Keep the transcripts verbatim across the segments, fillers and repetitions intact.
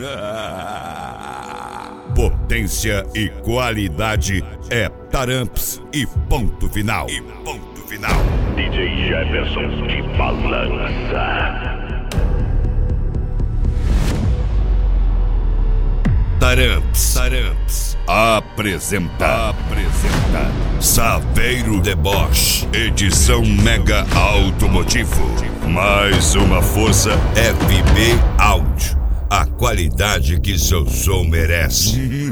Potência e qualidade é Taramps e ponto final. E ponto final. D J Jefferson de balança. Taramps, Taramps apresenta, apresenta Saveiro Deboche, edição Mega Automotivo. Mais uma força F B Áudio, a qualidade que seu som merece. E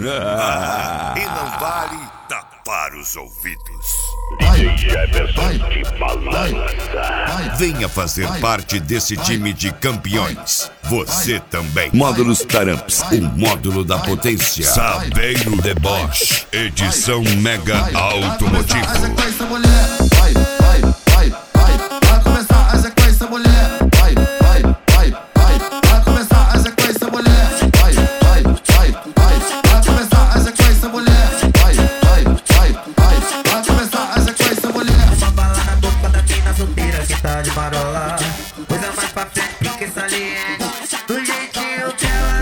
não vale tapar os ouvidos. D J Jefferson de balança. Venha fazer parte desse time de campeões. Você também. Módulos Taramps, o módulo da potência. Saveiro Deboche, edição Mega Automotivo. Vai, vai, vai, vai, vai começar a sequência, mulher. Vai, vai, vai, vai, vai começar a sequência, mulher. Vai, vai, vai, vai, vai começar a sequência, mulher. Vai, vai, vai, vai, vai começar a sequência, mulher. Uma bala na boca da mina solteira que tá de marola. Coisa mais pra frente que saliente, do jeitinho que ela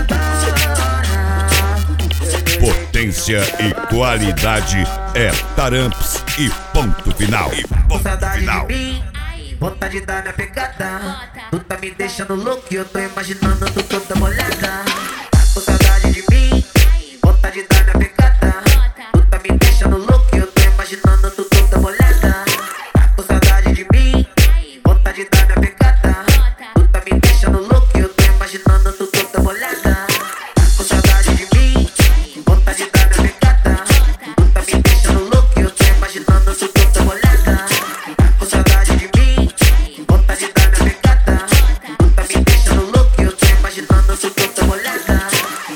adora. Potência e qualidade é Taramps e ponto final. E ponto Saudade final. de mim, vontade de dar minha pegada. Tu tá me deixando louco e eu tô imaginando tu toda molhada. Tá com saudade de mim, vontade de dar minha pegada. Tu tá me deixando louco e eu tô imaginando tu toda molhada. Tá com saudade de mim, vontade de dar minha pegada. Tu tá me deixando louco e eu tô imaginando tu toda molhada. Tá com saudade de mim, vontade de dar minha pegada. Tu tá me deixando louco e eu tô imaginando tu toda molhada. Tá com saudade de mim, vontade de dar minha pegada. Tu tá me deixando louco e eu tô imaginando tu toda molhada.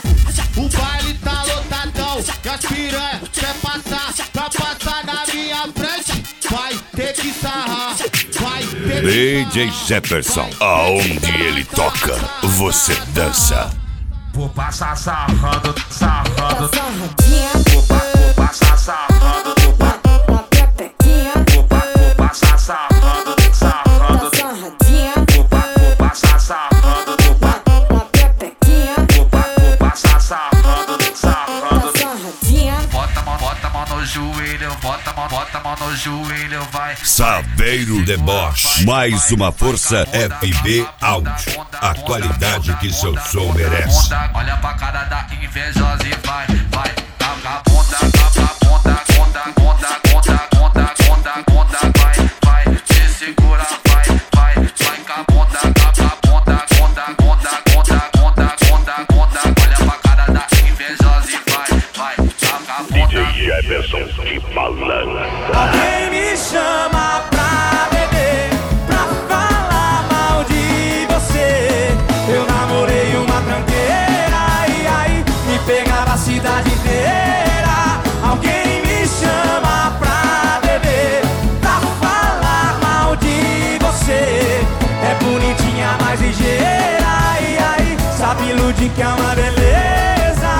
O baile tá lotadão e as piranha quer passar pra passar na minha frente. Vai ter que sarrar, vai ter que D J Jefferson, aonde ele toca, você dança. Vou passar sarrando, sarrando. Sarradinha, Vou, pa- vou passar sarrando, vou, pa- na pepequinha, vou, pa- vou passar sarrando, sarrando. da sarradinha, Vou, pa- vou passar sarrando, vou, pa- na pepequinha, vou, pa- vou passar sarrando, sarrando. da sarradinha. Bota a mão, bota a mão no joelho, bota a mão, bota a mão no joelho, vai. Saveiro Deboche, mais uma força F B Áudio, a qualidade que seu som merece. Olha pra cara da invejosa e vai, vai. Taca a bunda, taca a bunda, bunda, bunda, bunda, bunda, bunda, bunda, vai, vai. Te segura, vai, vai, vai com a bunda, taca a bunda, bunda, bunda, bunda, bunda, bunda, bunda. Olha pra cara da invejosa e vai, vai. Taca a D J bunda. Jefferson de balança. Alguém me chama pra beber, pra falar mal de você. Eu namorei uma tranqueira e aí me pegava a cidade inteira. Alguém me chama pra beber, pra falar mal de você. É bonitinha, mais ligeira e aí sabe iludir que é uma beleza.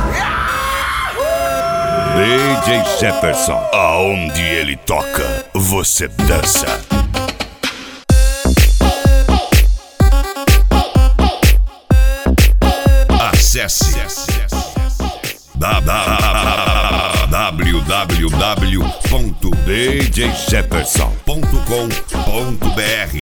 D J Jefferson, aonde ele toca, você dança. Acesse w w w ponto d j jefferson ponto com ponto b r.